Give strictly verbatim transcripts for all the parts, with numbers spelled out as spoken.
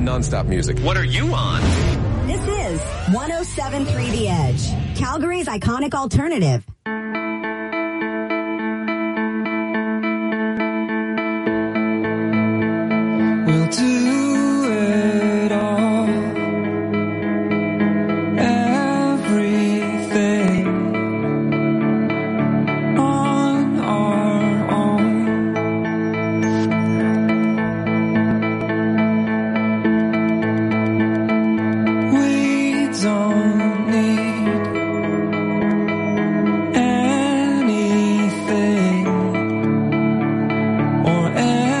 nonstop music. What are you on? This is one oh seven point three The Edge, Calgary's iconic alternative. We'll do it all, everything on our own. We don't need anything or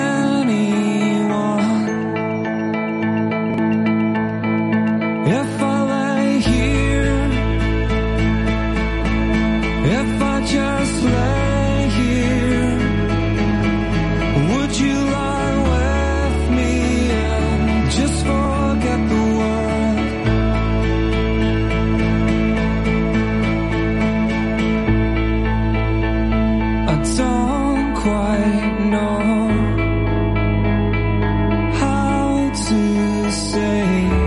anyone. If I lay here, if I just lay here, would you lie with me and just forget the world? I don't quite know how to say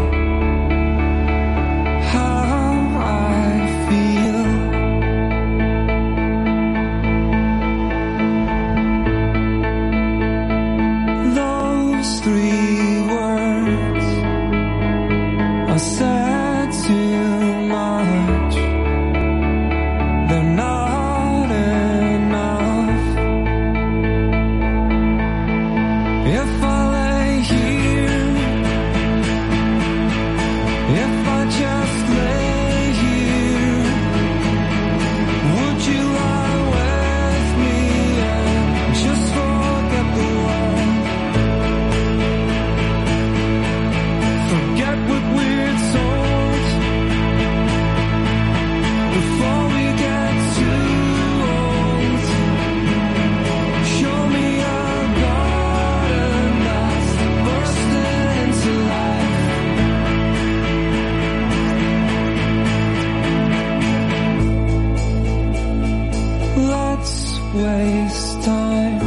how I feel. Those three words are said too much. They're not enough. If I lay here, if I just lay here, would you lie with me and just forget the world? Forget what we're told before we get too old. Show me a garden that's bursting into life. Let's waste time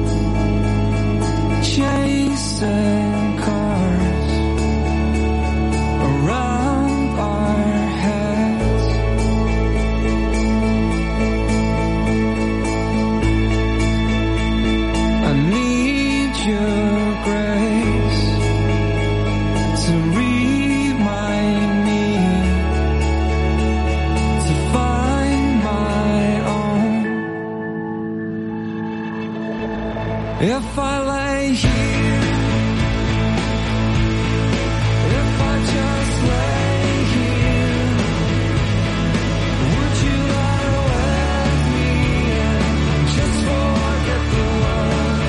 chasing cars around our heads. I need your grace to remind me to find my own. If I lay here, if I just lay here, would you lie with me and just forget the world?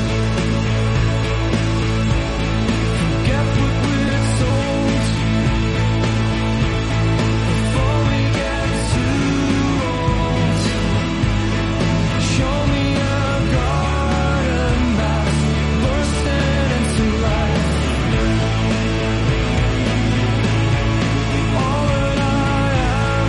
Forget what we're told before we get too old. Show me a garden that's bursting into life. All that I am,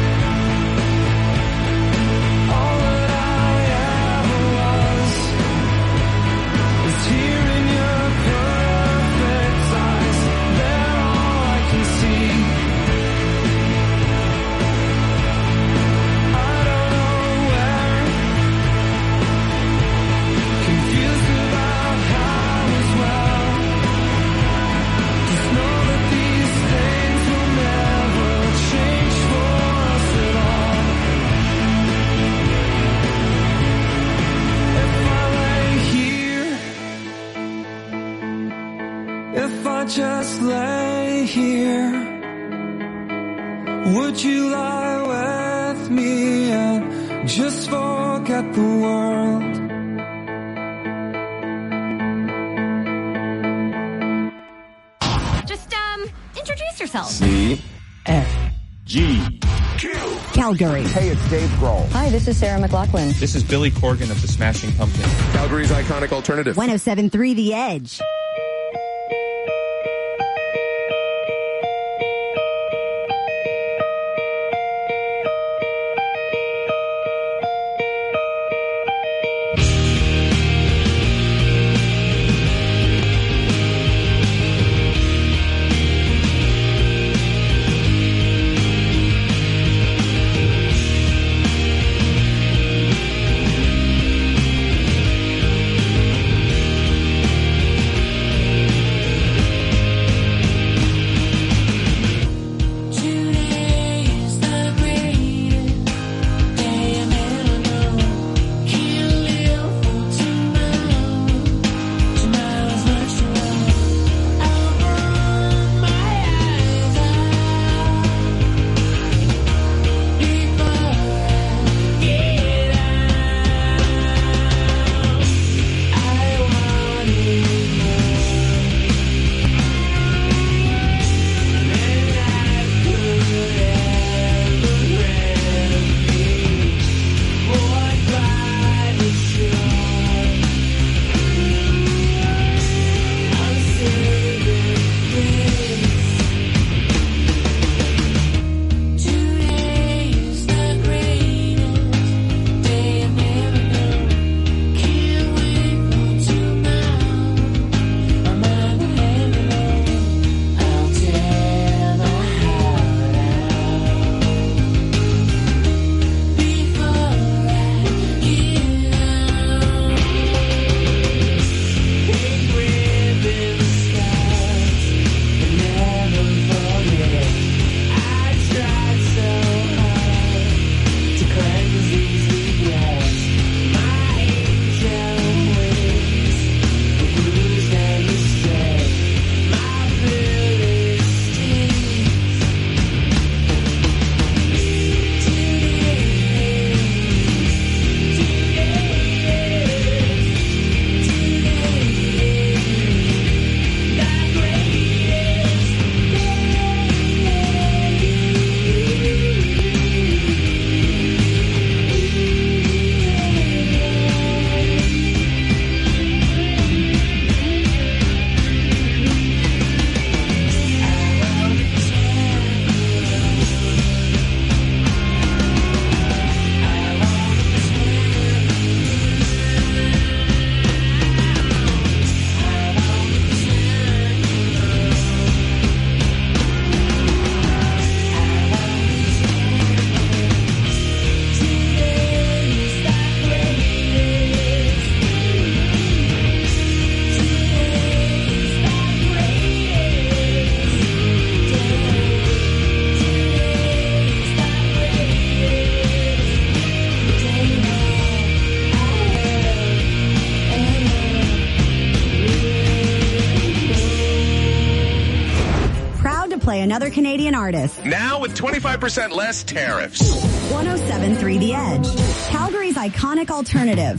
all that I ever was, is here in your perfect eyes. They're all I can see. I don't know where, confused about how as well. Just know that these things will never change for us at all. If I lay here, if I just lay here, would you lie with me and just forget the world? Just, um, introduce yourself. C F G. Calgary. Hey, it's Dave Grohl. Hi, this is Sarah McLachlan. This is Billy Corgan of the Smashing Pumpkins. Calgary's iconic alternative. one oh seven point three The Edge. another Canadian artist. Now with twenty-five percent less tariffs. one oh seven point three The Edge, Calgary's iconic alternative.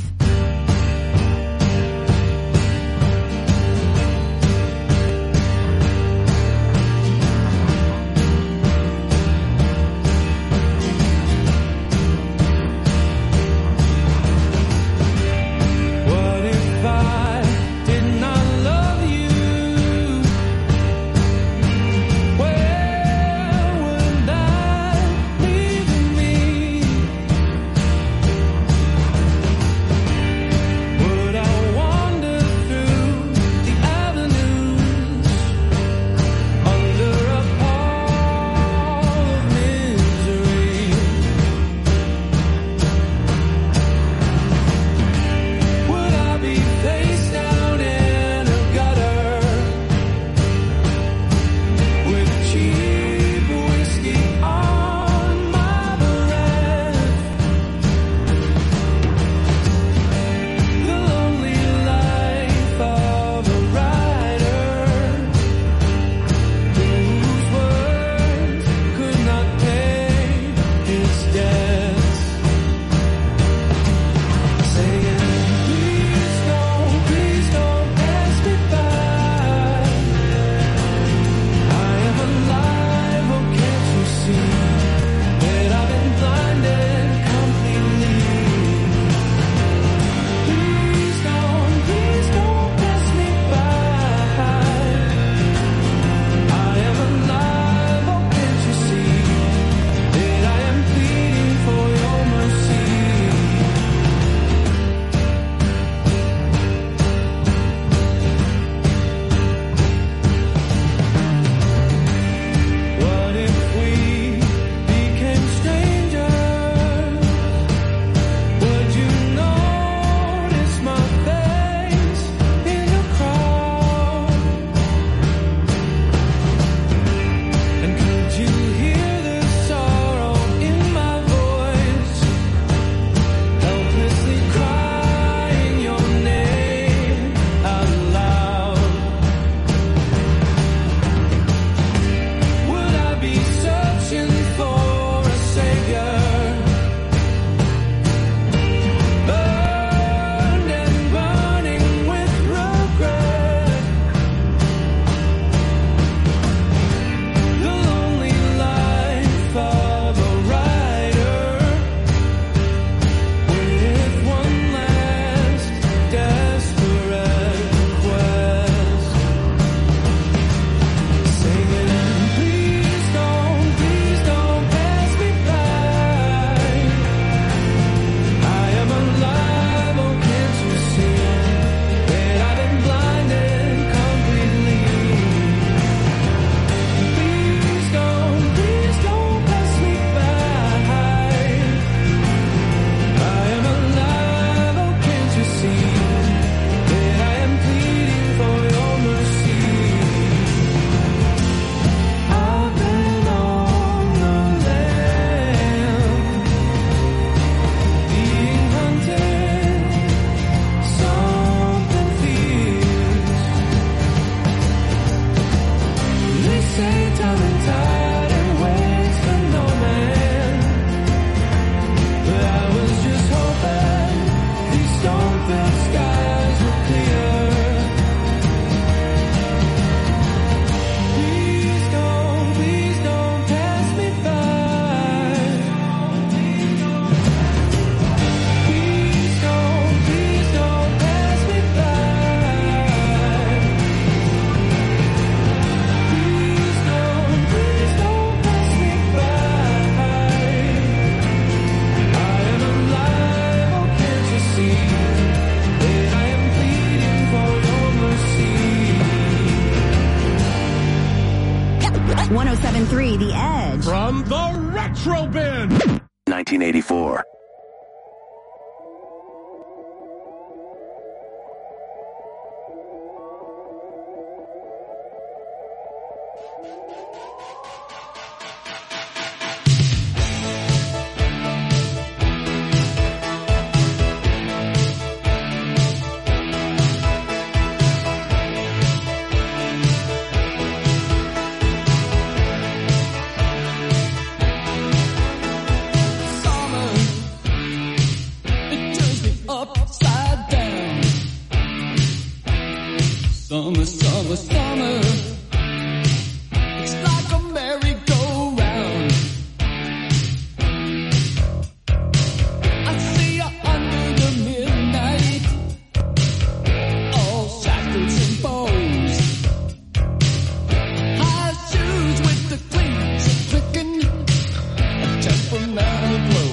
What if I did not love you? Where would that leave me? Would I wander through the avenues under a pall of misery? Would I be face down in a gutter with cheap whiskey on my breath? The lonely life of a writer whose words could not pay his debts. Saying, please don't, please don't pass me by. I am alive, oh can't you see that I've been blinded completely? Please don't, please don't pass me by. I am alive, oh can't you see that I am pleading for your mercy? What if we became strangers? Would you notice my face in the crowd? And could you hear the sorrow in my voice, helplessly crying your name out loud? Would I be searching for a savior, burned and burning with regret? The lonely life of a writer with one last desperate quest. Singing, please don't, please don't pass me by. I am alive, oh can't you see that I've been blinded completely? Please don't, please don't pass me by. I am alive, oh can't you see that I am pleading for your mercy? I've been on the land, being hunted, something fierce. They say time and tide and waits for no man, but I was just hoping these stone-filled skies were clear. Please don't, please don't pass me by. Please don't, please don't pass me by. Please don't, please don't pass me by. I am alive, oh can't you see that I am pleading for your mercy? one oh seven point three The Edge. From the Retro Bin. nineteen eighty-four. upside down. Summer, summer, summer. It's like a merry-go-round. I see you under the midnight, all shackles and bows. High shoes with the cleats clicking, a temperamental glow.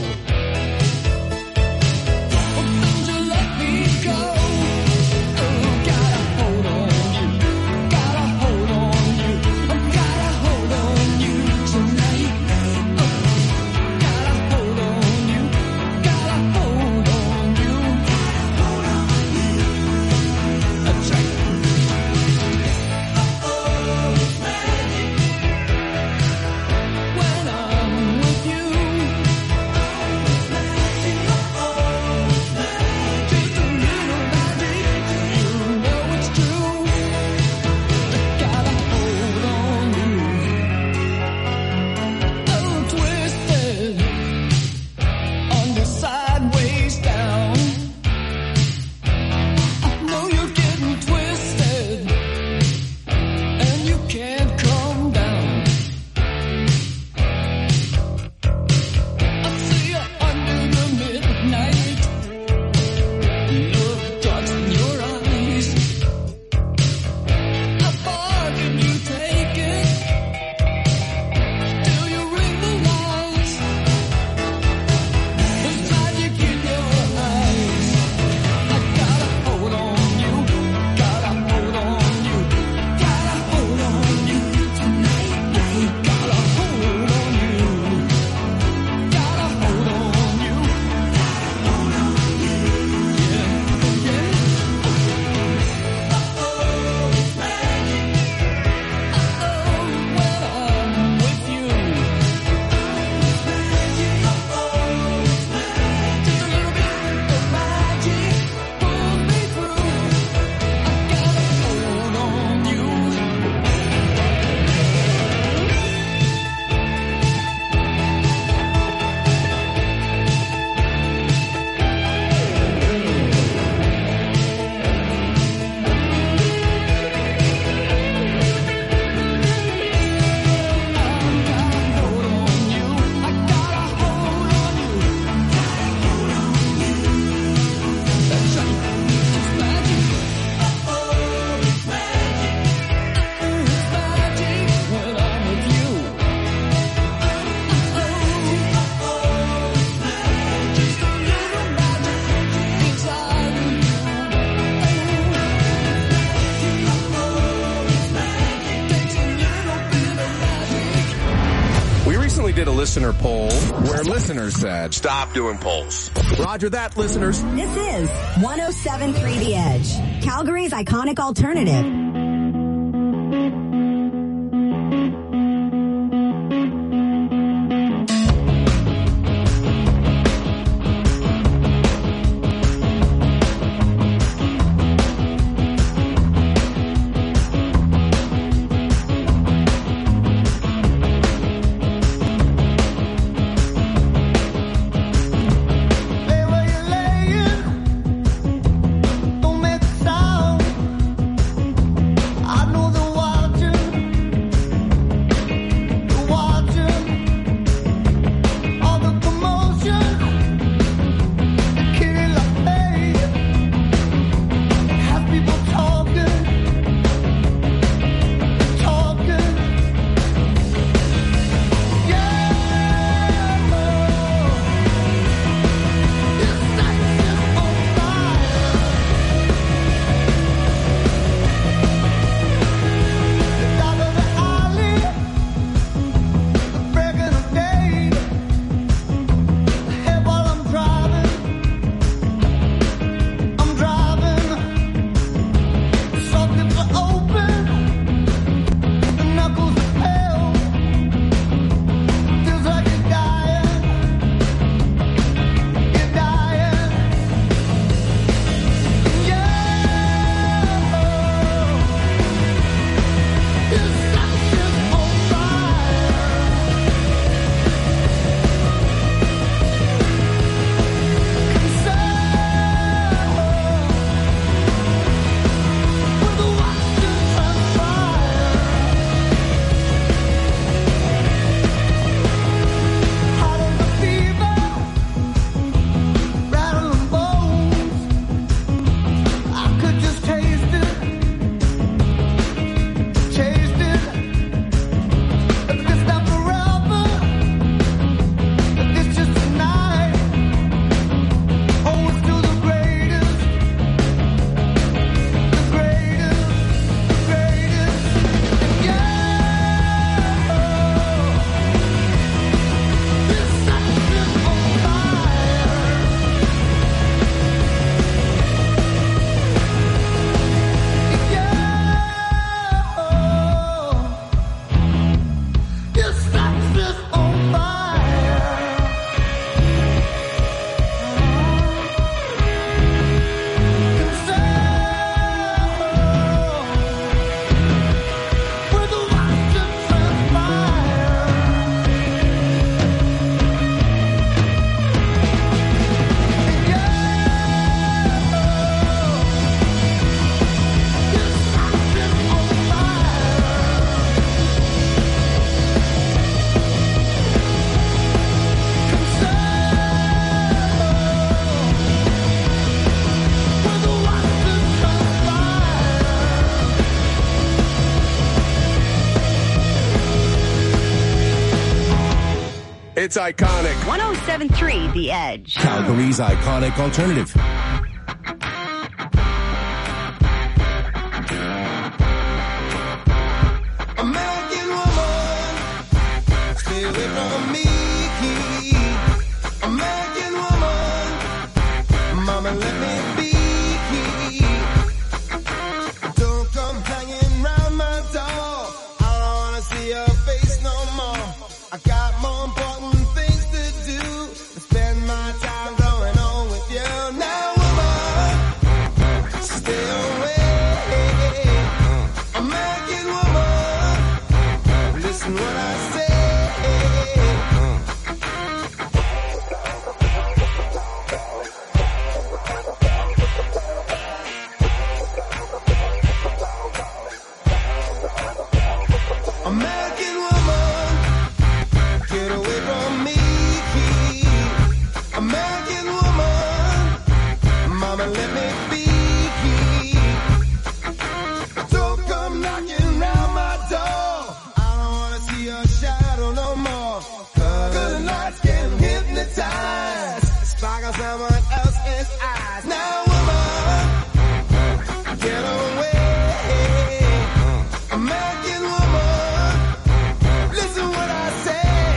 Oh, don't you let me go. Oh, got a hold on you, got a hold on you. I got a hold on you tonight. Oh, got a hold on you, got a hold on you, got a hold on you. That's right. Oh, it's magic when I'm with you. Oh, it's magic. Oh, it's magic. Just a little magic. You know it's true. Got a hold on you. Oh, twisted under sideways down. I know you're getting twisted, and you can't come down. I see you under the midnight. Love darts in your eyes. A bargain you take it till you realize there's magic in your eyes. I got a hold on you, got a hold on you, got a hold on you tonight. Got a hold on you, got a hold on you, got a hold on you, yeah, yeah. Oh, it's magic. Oh, when I'm with you. Oh, it's magic. Oh, it's magic. Just a little bit of magic pulls me through. I got a hold on you. We recently did a listener poll where listeners said, stop doing polls. Roger that, listeners. This is one oh seven point three The Edge, Calgary's iconic alternative. Lay where you're laying, don't make a sound. It's iconic. one oh seven point three The Edge. Calgary's iconic alternative. American woman, stay away from me. American woman, mama, let me be. Don't come hanging round my door. I don't wanna see your face no more. I got more important things to do than spend my time going on with you. Now, woman, stay away. American woman, listen what I say. American woman, get away from me. American woman, mama, let me be. Don't come knocking round my door. I don't wanna see your shadow no more. Cause the lights can hypnotize, sparkle someone else's eyes. Now, woman, get away. American woman, listen what I say.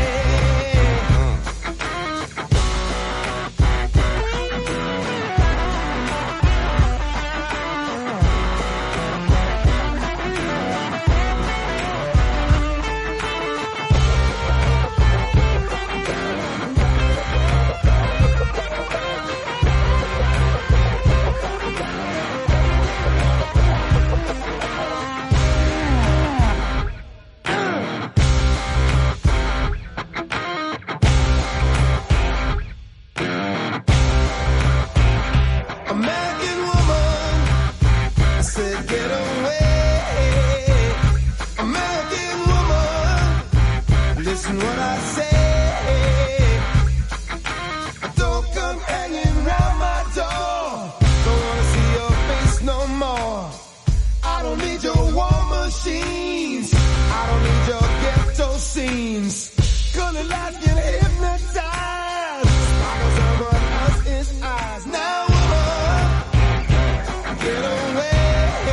American woman, I said get away. American woman, listen what I say. Don't come hanging round my door. Don't wanna see your face no more. I don't need your war machines. I don't need your ghetto scenes. Colored lights can hypnotize. Sparkle someone else's eyes. Now, woman, get away.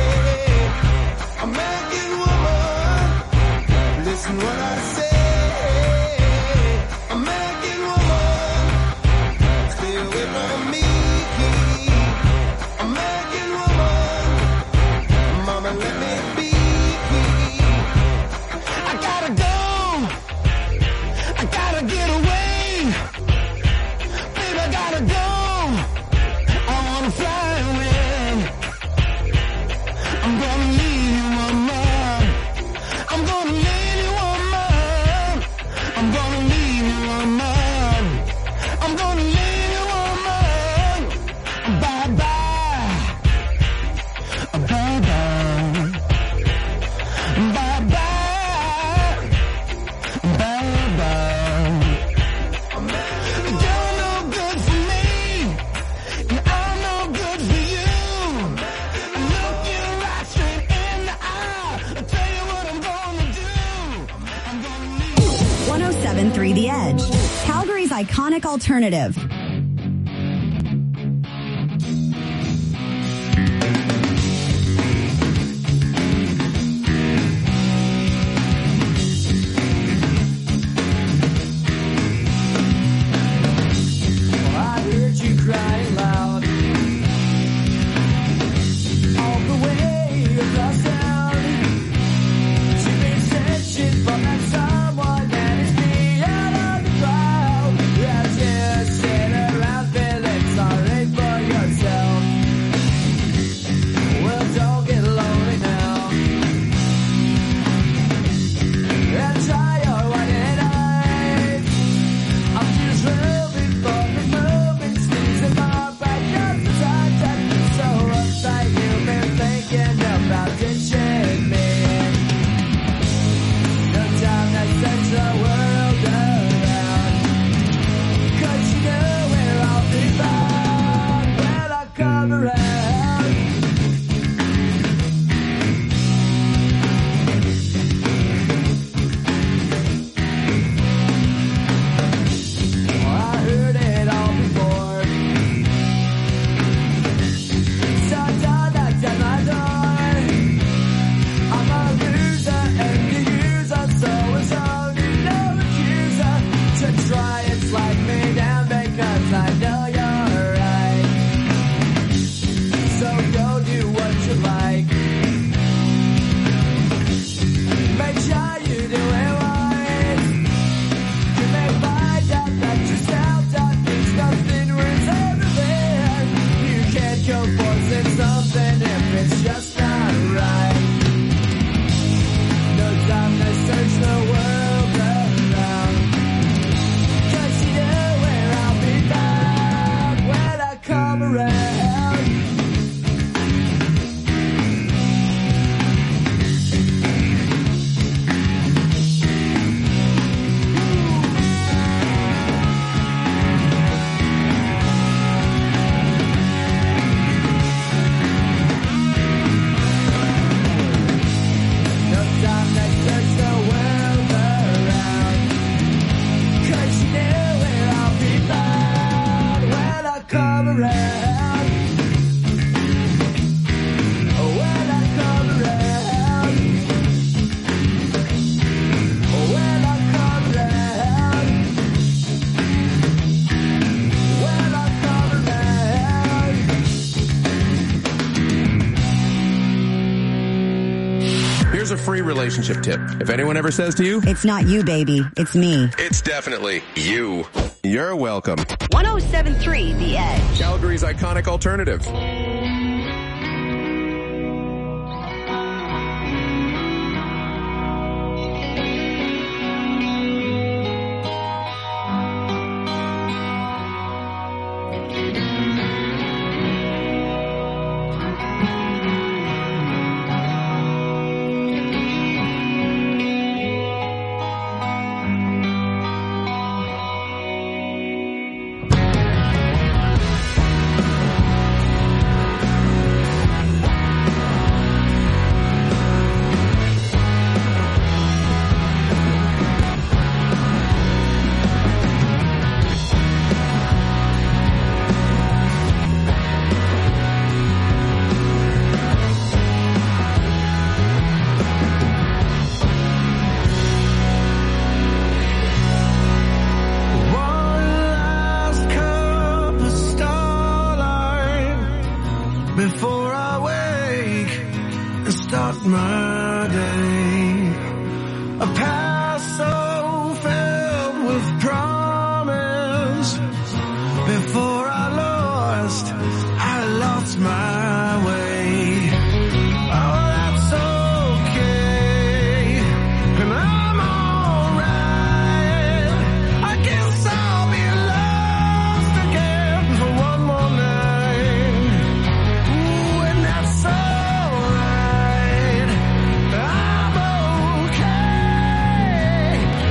American woman, listen what I say. American woman, stay away from me. American woman, mama, let me be. I gotta go. I gotta get away. Baby, I gotta go. I wanna fly away. I'm gonna leave you, mama. I'm gonna leave you, mama. I'm gonna leave you, mama. I'm gonna leave you, mama. Bye bye. Bye bye. Bye bye. Bye bye. You're no good for me, and I'm no good for you. I look you right straight in the eye. I tell you what I'm gonna do. I'm gonna leave. one oh seven point three The Edge. Calgary's iconic alternative. I heard you crying loud all the way across town. You've been searching for that someone that is beyond the crowd. I just said forcing something if it's just not right. No time to search the world around. Cause you know where I'll be found when I come around. Here's a free relationship tip. If anyone ever says to you, It's not you, baby. It's me. it's definitely you. You're welcome. one oh seven point three The Edge. Calgary's iconic alternative. Before I wake and start my day, a past so filled with promise. Before I lost, I lost my way. Oh, that's okay, and I'm alright. I guess I'll be lost again for one more night. That's alright, I'm okay.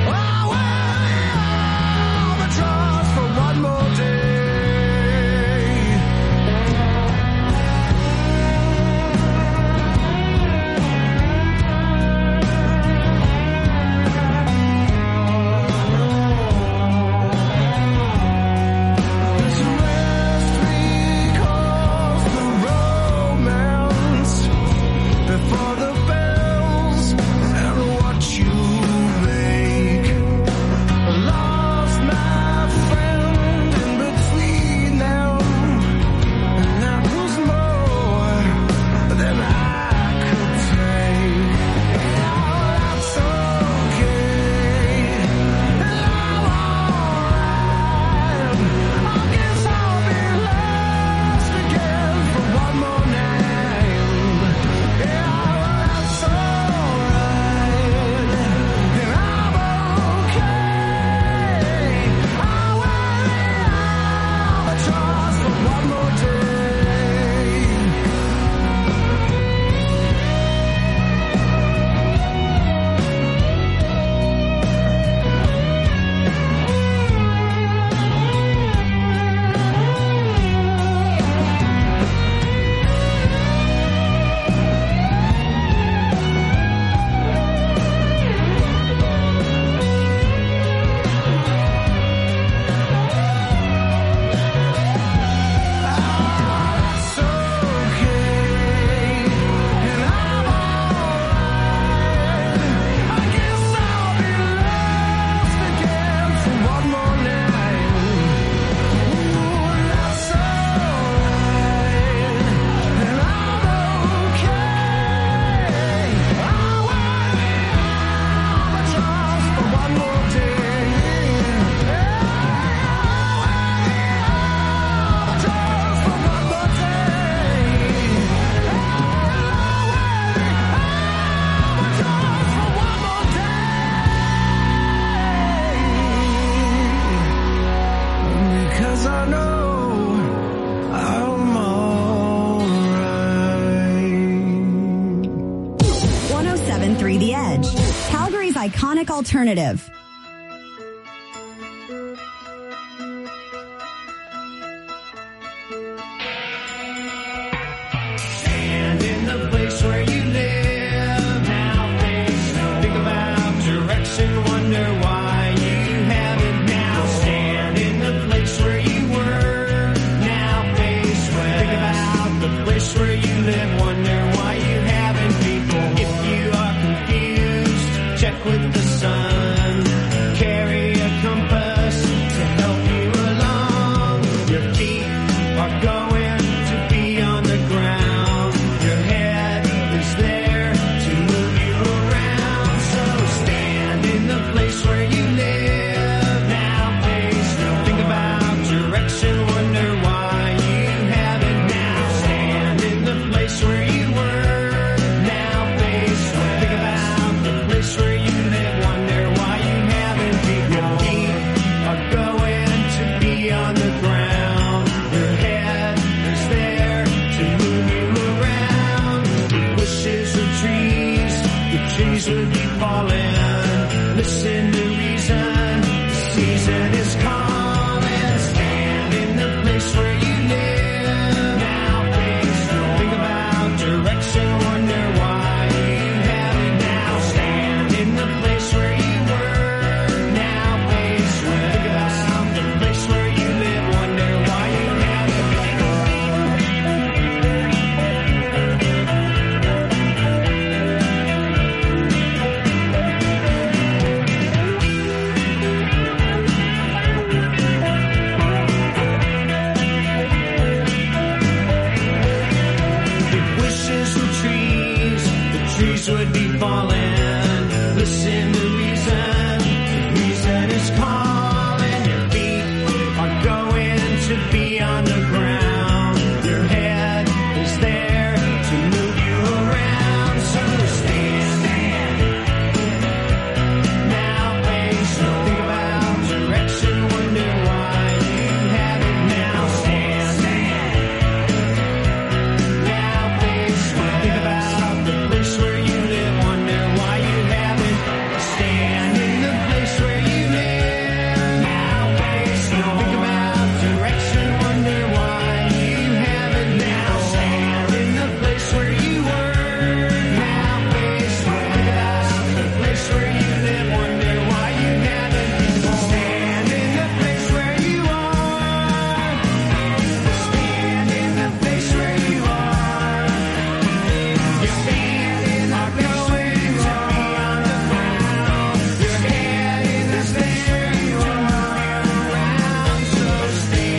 Iconic Alternative. And in the place where you live, now face no. Think about direction, wonder why you haven't now. Stand in the place where you were, now face west. Think about the place where you live, wonder why you haven't people. If you are confused, check with the sun. Carry a compass to help you along. Your feet are going to be on the ground. Your head is there to move you around. So stand in the place where you live. Now face no. Think about direction, wonder why you haven't now. Stand in the place where you were. Now face no. Think about the place where you live, wonder why you haven't. Your feet are going to be on the ground. Your head is there to move you around. If wishes were trees, the trees would be falling. Listen to reason, the season is calling. Stand in the place where you live. Now face no. Think about direction, wonder why you haven't now. Stand in the place where you were. Now face west. Think about the place where you live, wonder why you haven't. If wishes were trees, the trees would be falling. Listen to reason, the reason is calling. Your feet are going to be on the ground. Your head is there to move you around. So stand now, face no. Think about direction, wonder why you haven't now. Stand now, face no. Think about the place where you live, wonder why you haven't. Stand in the place where you live. Now face no. Think about direction, wonder why you haven't now. Stand in the place where you were. Now face no. Think about the place where you live, wonder why you haven't. Stand in the place where you are. Stand in the place where you are. Your feet are going to be on the ground. Your head is there to move you around. So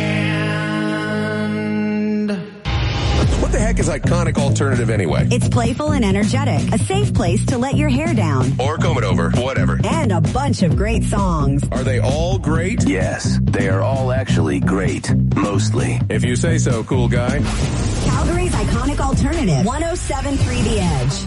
stand. What the heck is Iconic Alternative anyway? It's playful and energetic. A safe place to let your hair down. Or comb it over, whatever. And a bunch of great songs. Are they all great? Yes, they are all actually great. Mostly. If you say so, cool guy. Calgary's Iconic Alternative. one oh seven point three The Edge.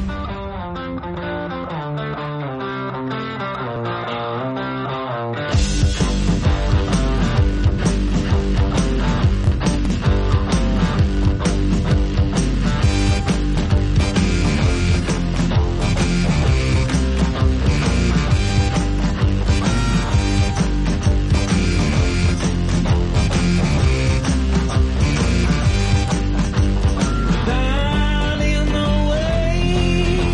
Down in the way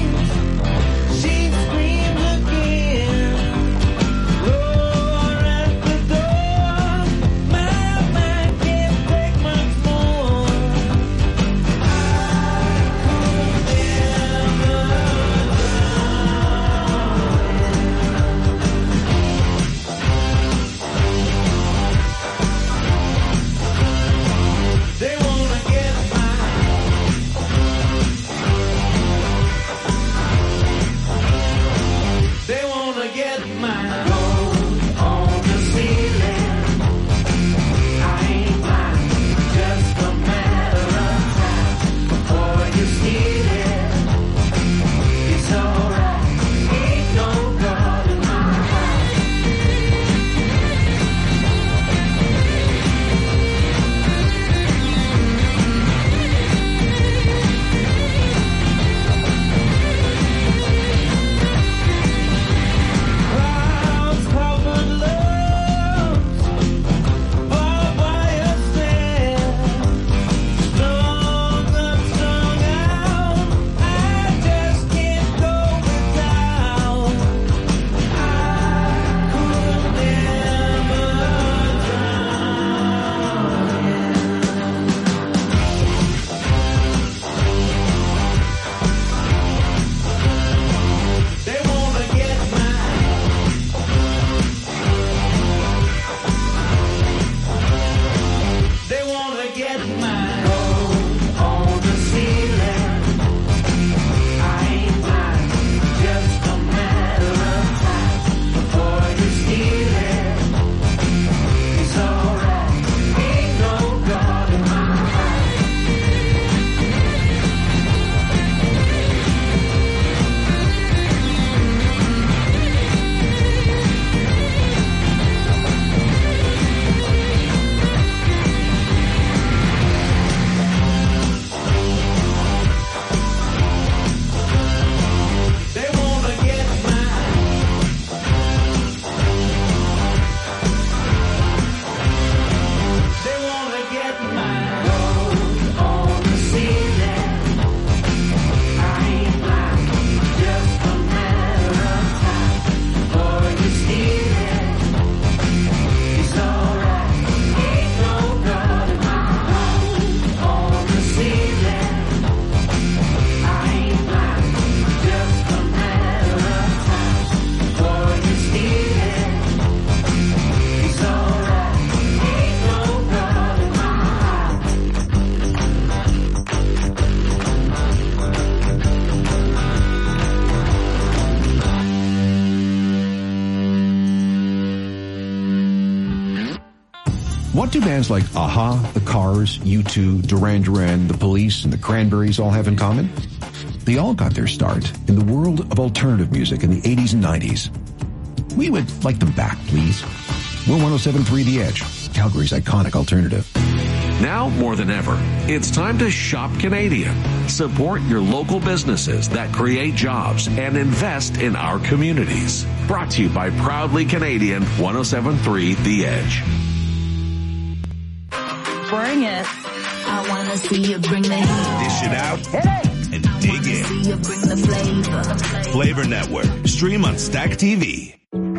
What do bands like A-ha, The Cars, U two, Duran Duran, The Police, and The Cranberries all have in common? They all got their start in the world of alternative music in the eighties and nineties. We would like them back, please. We're one oh seven point three The Edge, Calgary's iconic alternative. Now more than ever, it's time to shop Canadian. Support your local businesses that create jobs and invest in our communities. Brought to you by Proudly Canadian, one oh seven point three The Edge. Bring it. I want to see you bring the heat. Dish it out and dig in. See you bring the flavor. Flavor Network. Stream on Stack T V.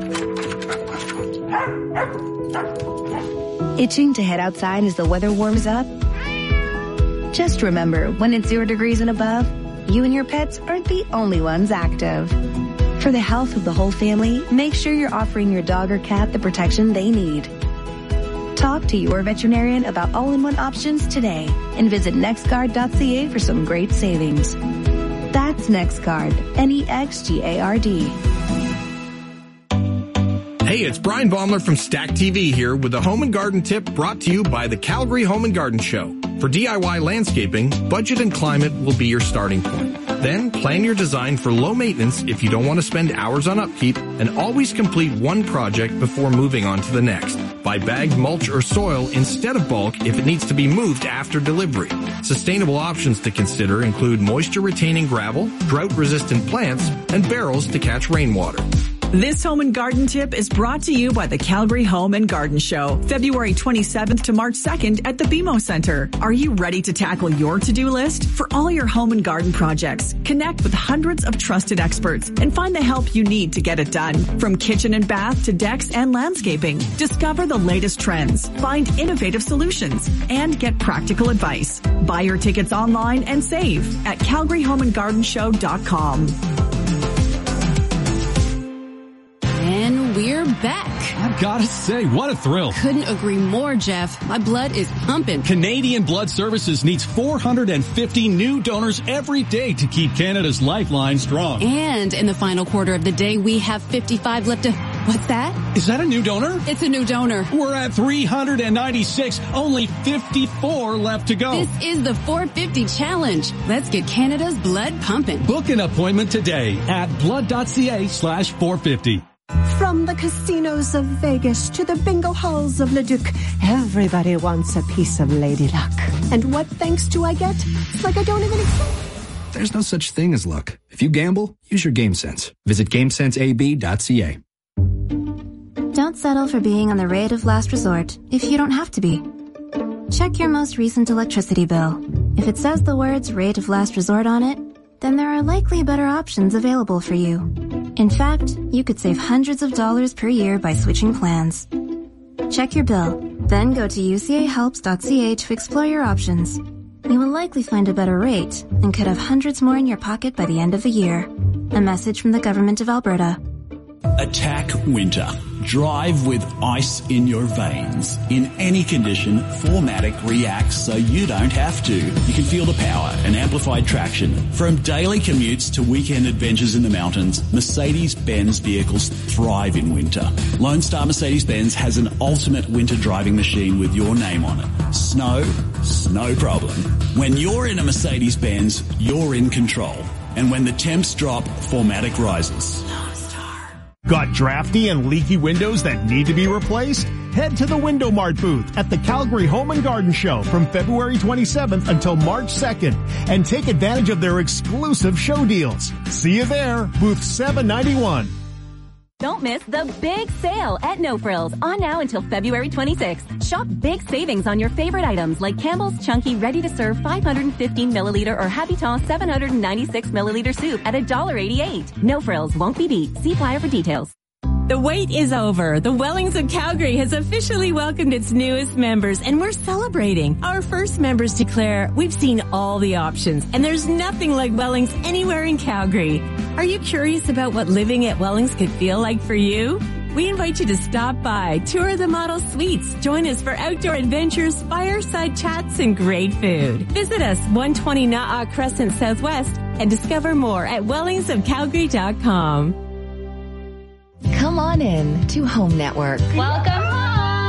Itching to head outside as the weather warms up? Just remember, when it's zero degrees and above, you and your pets aren't the only ones active. For the health of the whole family, make sure you're offering your dog or cat the protection they need. Talk to your veterinarian about all-in-one options today and visit nextguard dot c a for some great savings. That's NextGuard, N E X G A R D. Hey, it's Brian Baumler from Stack T V here with a home and garden tip brought to you by the Calgary Home and Garden Show. For D I Y landscaping, budget and climate will be your starting point. Then plan your design for low maintenance if you don't want to spend hours on upkeep, and always complete one project before moving on to the next. Buy bagged mulch or soil instead of bulk if it needs to be moved after delivery. Sustainable options to consider include moisture-retaining gravel, drought-resistant plants, and barrels to catch rainwater. This home and garden tip is brought to you by the Calgary Home and Garden Show, February twenty-seventh to March second at the B M O Center. Are you ready to tackle your to-do list? For all your home and garden projects, connect with hundreds of trusted experts and find the help you need to get it done. From kitchen and bath to decks and landscaping, discover the latest trends, find innovative solutions, and get practical advice. Buy your tickets online and save at calgary home and garden show dot com. And we're back. I've got to say, what a thrill. Couldn't agree more, Jeff. My blood is pumping. Canadian Blood Services needs four hundred fifty new donors every day to keep Canada's lifeline strong. And in the final quarter of the day, we have fifty-five left to... What's that? Is that a new donor? It's a new donor. We're at three hundred ninety-six, only fifty-four left to go. This is the four fifty challenge. Let's get Canada's blood pumping. Book an appointment today at blood dot c a slash four fifty. From the casinos of Vegas to the bingo halls of Leduc, everybody wants a piece of Lady Luck. And what thanks do I get? It's like I don't even exist. There's no such thing as luck. If you gamble, use your game sense. Visit game sense a b dot c a. Don't settle for being on the rate of last resort if you don't have to be. Check your most recent electricity bill. If it says the words rate of last resort on it, then there are likely better options available for you. In fact, you could save hundreds of dollars per year by switching plans. Check your bill, then go to u c a helps dot c a to explore your options. You will likely find a better rate and could have hundreds more in your pocket by the end of the year. A message from the Government of Alberta. Attack winter. Drive with ice in your veins. In any condition, four matic reacts so you don't have to. You can feel the power and amplified traction. From daily commutes to weekend adventures in the mountains, Mercedes-Benz vehicles thrive in winter. Lone Star Mercedes-Benz has an ultimate winter driving machine with your name on it. Snow, no problem. When you're in a Mercedes-Benz, you're in control. And when the temps drop, four matic rises. Got drafty and leaky windows that need to be replaced? Head to the Window Mart booth at the Calgary Home and Garden Show from February twenty-seventh until March second and take advantage of their exclusive show deals. See you there, booth seven ninety-one. Don't miss the big sale at No Frills on now until February twenty-sixth. Shop big savings on your favorite items like Campbell's Chunky ready-to-serve five hundred fifteen milliliter or Habitant seven hundred ninety-six milliliter soup at one dollar eighty-eight. No Frills won't be beat. See flyer for details. The wait is over. The Wellings of Calgary has officially welcomed its newest members, and we're celebrating. Our first members declare, we've seen all the options, and there's nothing like Wellings anywhere in Calgary. Are you curious about what living at Wellings could feel like for you? We invite you to stop by, tour the model suites, join us for outdoor adventures, fireside chats, and great food. Visit us, one twenty Naa Crescent Southwest, and discover more at wellings of calgary dot com. Come on in to Home Network. Welcome home.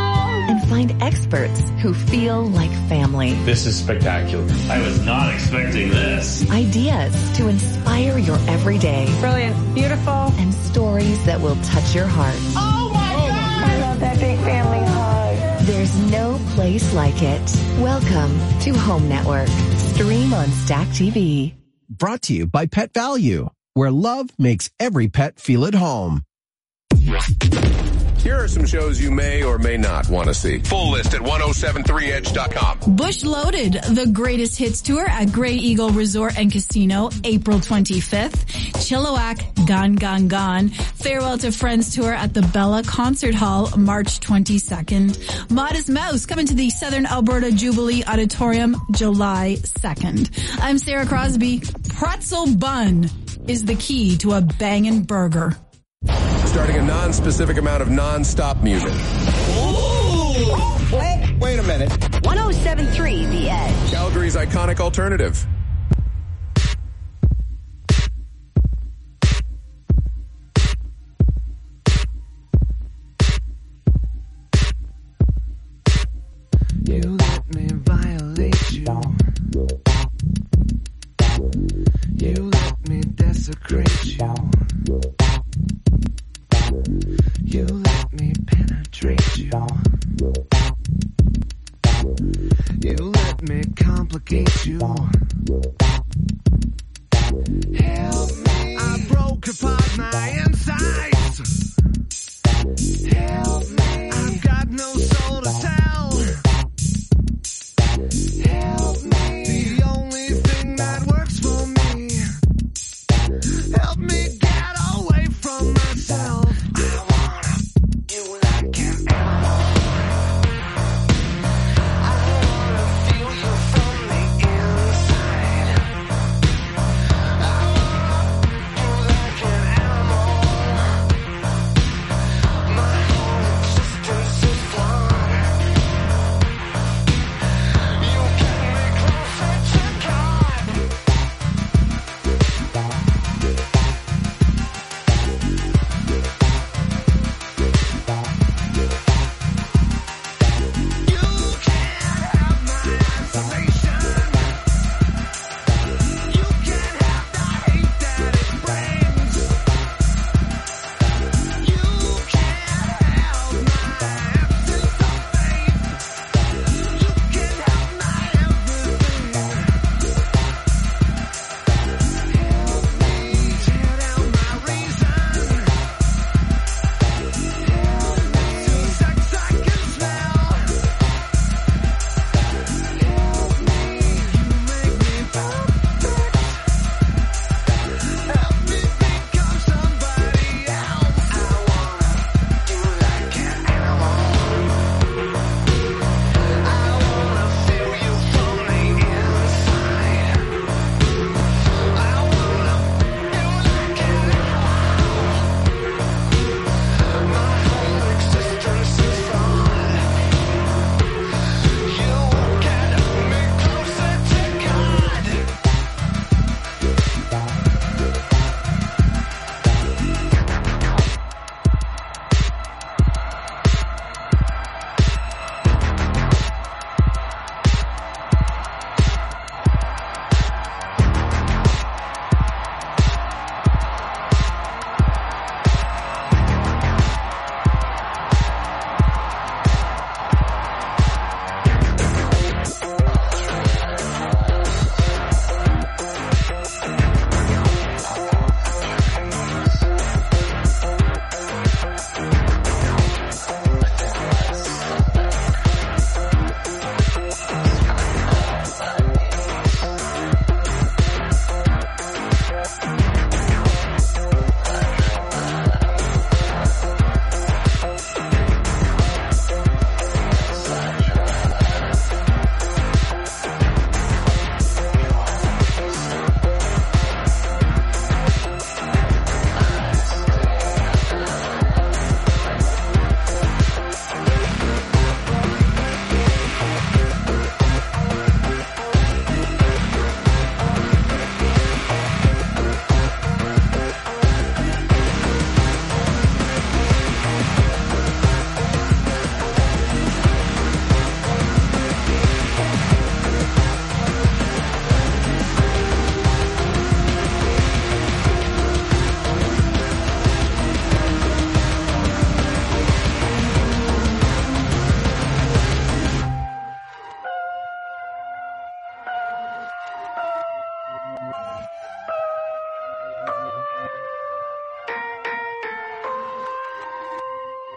and find experts who feel like family. This is spectacular. I was not expecting this. Ideas to inspire your everyday. Brilliant. Beautiful. And stories that will touch your heart. Oh my God! I love that big family hug. There's no place like it. Welcome to Home Network. Stream on Stack T V. Brought to you by Pet Value, where love makes every pet feel at home. Here are some shows you may or may not want to see. Full list at ten seventy-three edge dot com. Bush Loaded, the greatest hits tour at Grey Eagle Resort and Casino, April twenty-fifth. Chilliwack, Gone, Gone, Gone. Farewell to Friends tour at the Bella Concert Hall, March twenty-second. Modest Mouse coming to the Southern Alberta Jubilee Auditorium, July second. I'm Sarah Crosby. Pretzel bun is the key to a bangin' burger. Starting a non-specific amount of non-stop music. Oh, wait a minute. ten seventy-three The Edge. Calgary's iconic alternative. You let me violate you. You let me desecrate you. You let me penetrate you. You let me complicate you. Help me. I broke apart my insides. Help me. I've got no soul to tell. Help me. The only thing that works for me. Help me get away from myself. I wanna you like an animal. I wanna feel you from the inside.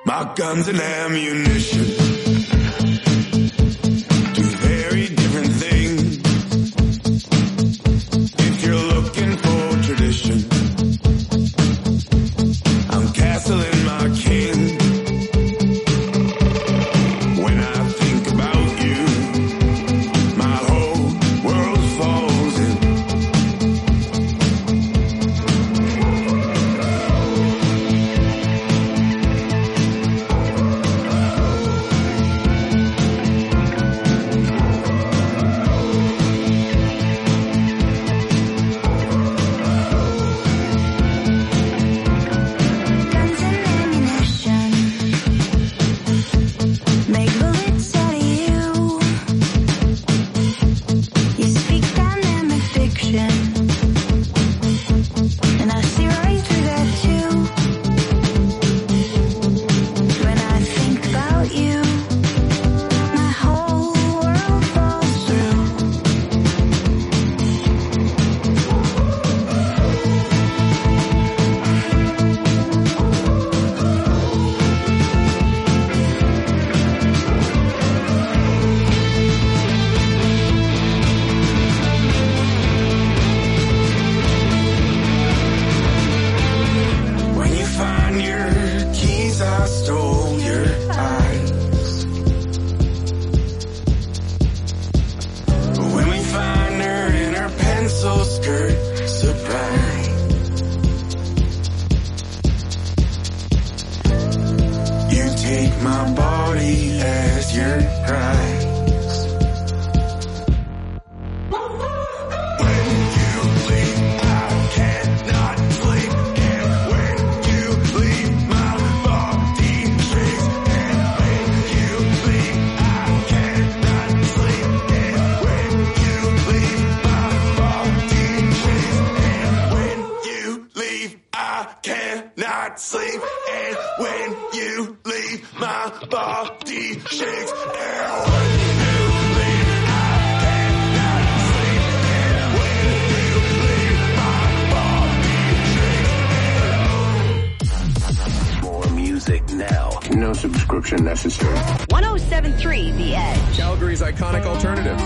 My guns and ammunition. Two very different things. If you're looking for tradition, I'm castling my king. When I think about you, my whole world falls in. No subscription necessary. one oh seven point three The Edge. Calgary's iconic alternative.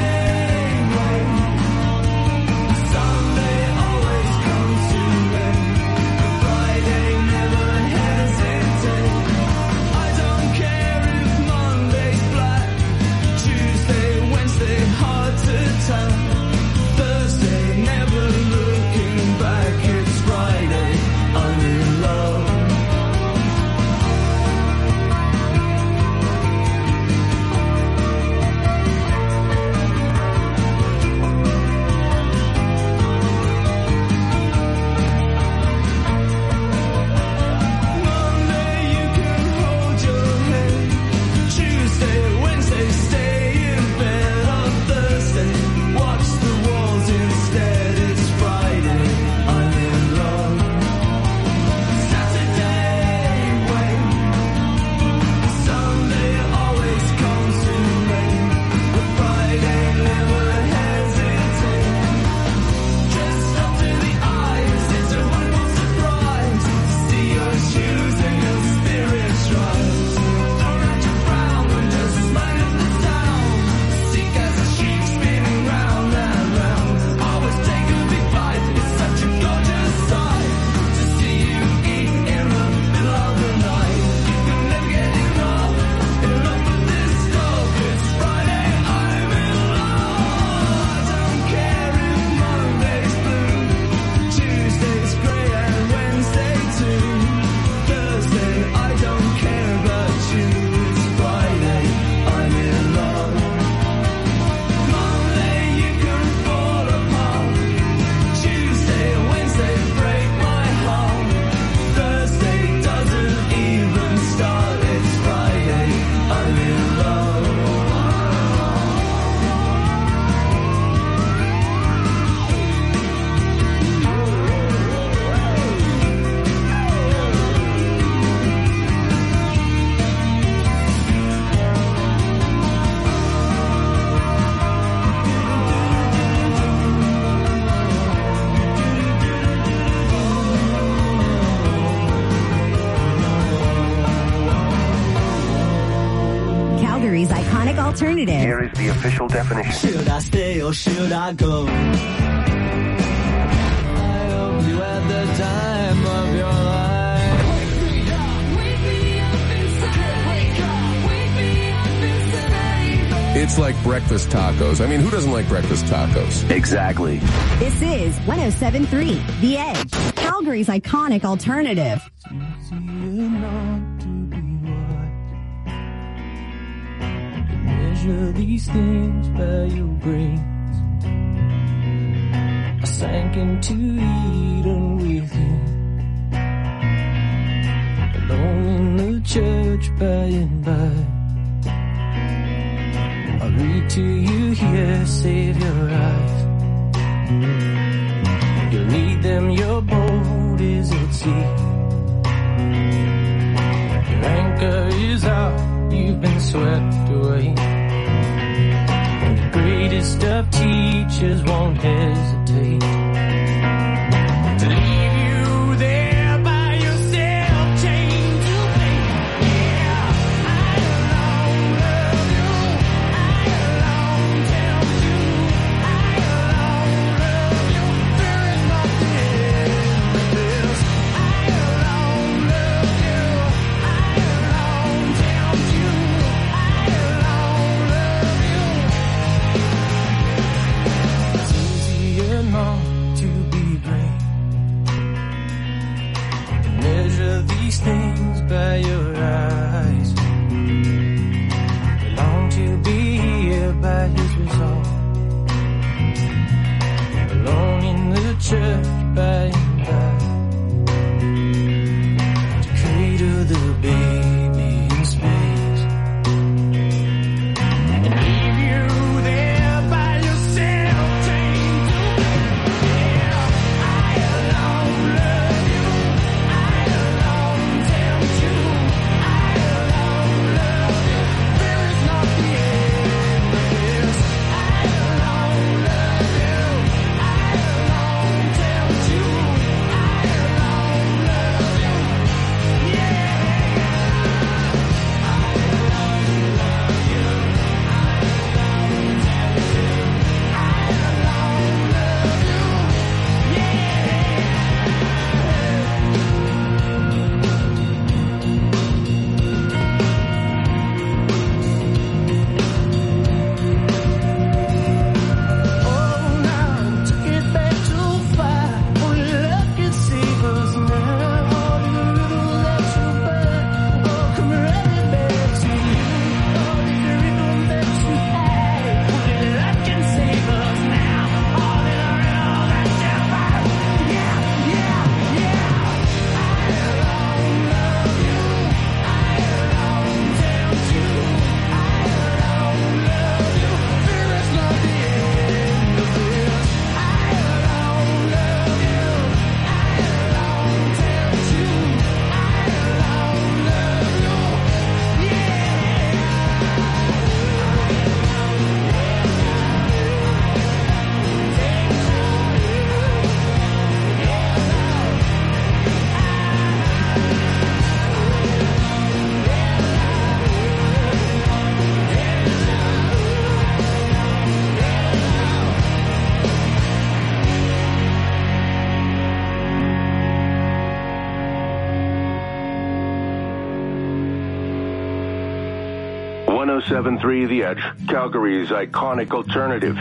Sunday always comes to an iconic alternative. Here is the official definition. Should I stay or should I go? I hope you had the time of your life. It's like breakfast tacos. I mean, who doesn't like breakfast tacos? Exactly. This is one oh seven point three The Edge, Calgary's iconic alternative. Measure these things by your brains. I sank into Eden with you, alone in the church by and by. I'll read to you here, save your eyes. You'll need them, your boat is at sea. Your anchor is out, you've been swept away. And the greatest of teachers won't hesitate to leave you there by yourself, chained to fate. Yeah, I alone love you. I alone tell you. I alone love you. There is nothing in this. I alone love you. I alone tell you. I alone love you. It's easier not to be great. Measure these things by your eyes. We long to be here by his resolve. Alone in the church by and by. To cradle the baby in space. And leave you there by yourself, chained to yeah. I alone love you. I alone tell you. I alone love you. There is not the end of this. I alone love you. I alone tell you. I alone love you. Yeah. I alone love you. I alone tell you. I alone love you. Oh, now took it back too far. Only love can save us now. All the little that you burn, oh, come running back to you. All the rhythm that you had, only love can save us now. All the rhythm that you burn, yeah, yeah, yeah. I alone love you. I alone tell you. I alone love you. There is not the end of this. I alone love you. I alone tell you. I alone love you. one oh seven point three The Edge, Calgary's iconic alternative.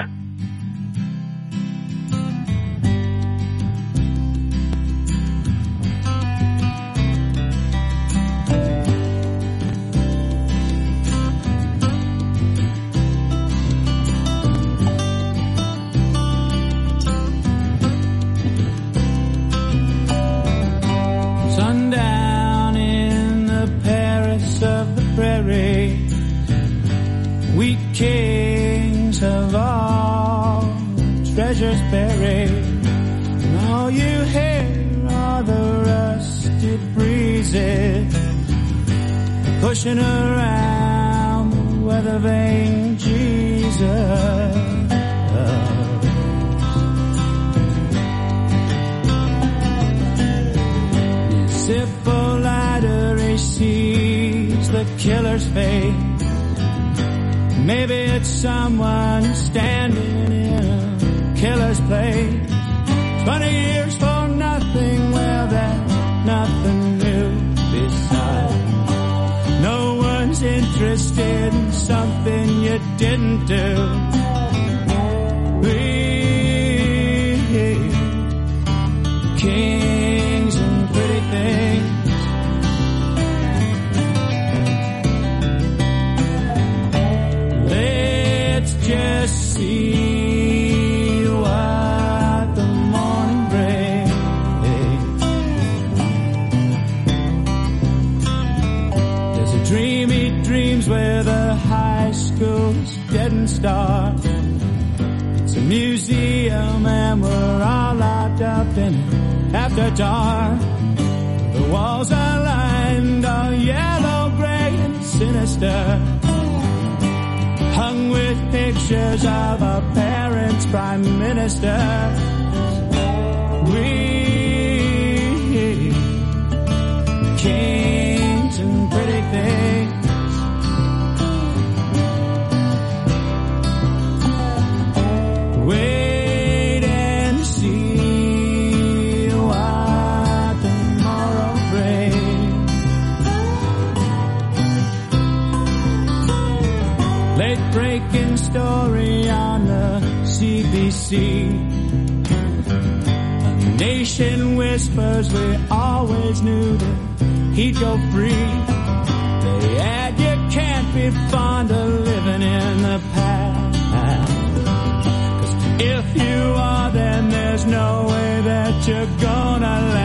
Sundown in the Paris of the prairie. We kings have all treasures buried. And all you hear are the rusty breezes pushing around the weather vane Jesus. Hippolyta sees the killer's fate. Maybe it's someone standing in a killer's place. Twenty years for nothing, well, there's nothing new besides. No one's interested in something you didn't do. We kings and pretty things. Let's just see what the morning brings. There's a dream he dreams where the high school's dead and stark. It's a museum and we're all locked up in it after dark. The walls are lined all yellow, gray and sinister, hung with pictures of our parents' prime ministers. We kings and pretty things. Wait and see what tomorrow brings. Late breaking story on the C B C. A nation whispers we always knew that he'd go free. They add you can't be fond of living in the past. If you are, then there's no way that you're gonna last.